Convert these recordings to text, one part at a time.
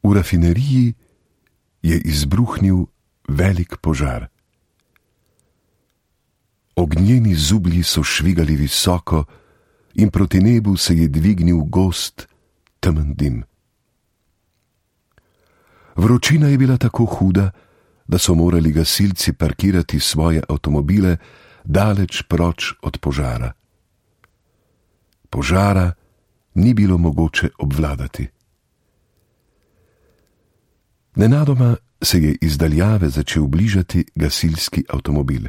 V rafineriji je izbruhnil velik požar. Ognjeni zublji so švigali visoko in proti nebu se je dvignil gost, temen dim. Vročina je bila tako huda, da so morali gasilci parkirati svoje avtomobile daleč proč od požara. Požara ni bilo mogoče obvladati. Nenadoma se je iz daljave začel bližati gasilski avtomobil.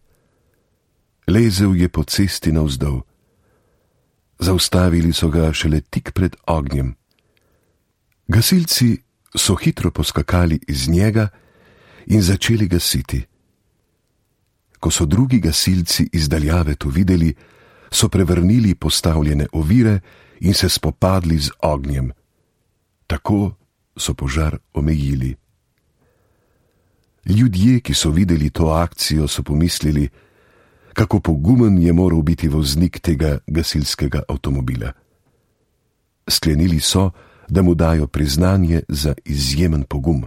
Lezel je po cesti navzdol. Zaustavili so ga šele tik pred ognjem. Gasilci so hitro poskakali iz njega in začeli gasiti. Ko so drugi gasilci iz daljave to videli, so prevrnili postavljene ovire in se spopadli z ognjem. Tako so požar omejili. Ljudje, ki so videli to akcijo, so pomislili, kako pogumen je moral biti voznik tega gasilskega avtomobila. Sklenili so, da mu dajo priznanje za izjemen pogum.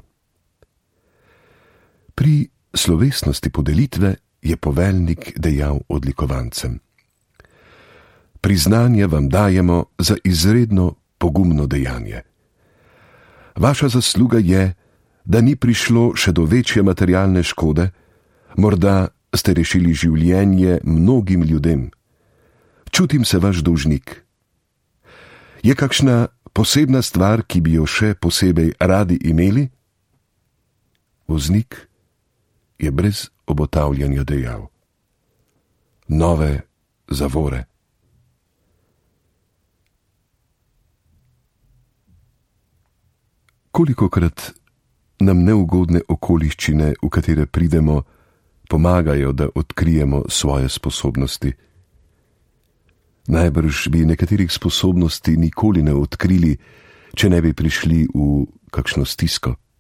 Pri slovesnosti podelitve je poveljnik dejal odlikovancem: Priznanje vam dajemo za izredno pogumno dejanje. Vaša zasluga je, da ni prišlo še do večje materialne škode, morda ste rešili življenje mnogim ljudem. Čutim se vaš dolžnik. Je kakšna posebna stvar, ki bi jo še posebej radi imeli? Voznik je brez obotavljanja dejal: nove zavore. Kolikokrat nam neugodne okoliščine, v katere pridemo, pomagajo, da odkrijemo svoje sposobnosti. Najbrž bi nekaterih sposobnosti nikoli ne odkrili, če ne bi prišli v kakšno stisko.